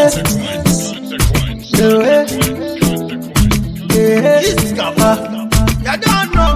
You don't know.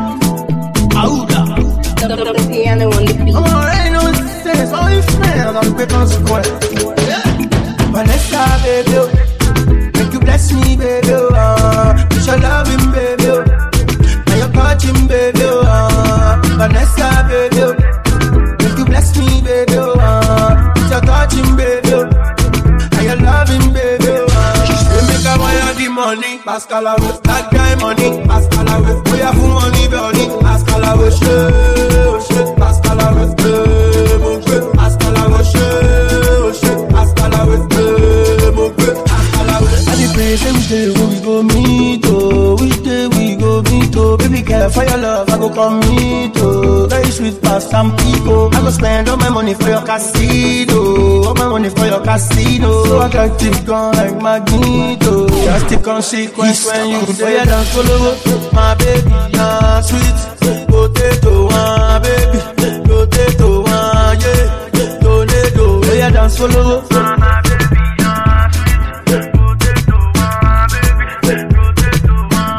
The piano on the beat. Ain't no sense, only friends, I'm quick consequence. Vanessa, baby, make you bless me, baby. Push your loving, baby. Now you're touching, baby. Vanessa, baby, make you bless me, baby. Push your touching, baby. Now you're loving, baby. You make a wire the money, Pascal, I will that guy money, Pascal, I will pay for money, baby. Pascal, I will shit, Pascal, I will Pascal, I will shit, Pascal, I will Pascal, I will. And the place which day we go meet, oh, which day we go meet, oh, baby girl, for your love, I go come meet, oh, very sweet past some people. I go spend all my money for your casino, all my money for your casino. So attractive, gone like Magneto. Just the consequence when you say I dance follow my baby, sweet potato, baby, potato, yeah, Toledo. Say I dance follow my baby, sweet potato, baby, potato,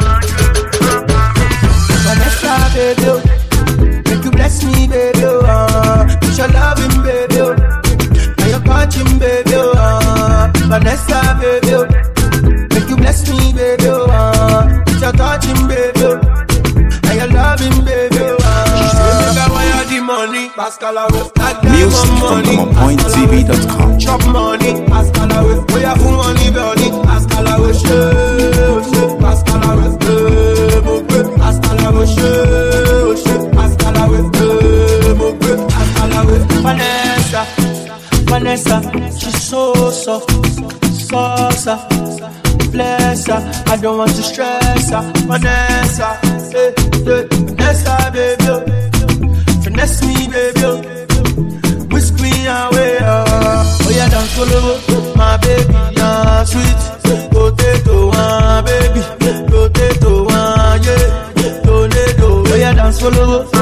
Vanessa, baby, make you bless me, baby, push your loving, baby, now you're catching, baby, Vanessa, baby. You bless me, baby, you're touching, baby, and you're loving, baby. You make a wire the money, Pascal, I will that Music money, from MonPointTV.com. chop money, Pascal, I will pay for money, baby, Pascal, I will shit, Pascal, I will Pascal, I will shit, Pascal, I will Pascal, I will Vanessa, she's so soft, so soft. Bless her, I don't want to stress her. Vanessa, Vanessa, baby, finesse me, baby, whisk me away. Oh yeah, dance follow my baby, sweet potato, baby, potato, yeah, Toledo. Oh yeah, dance follow.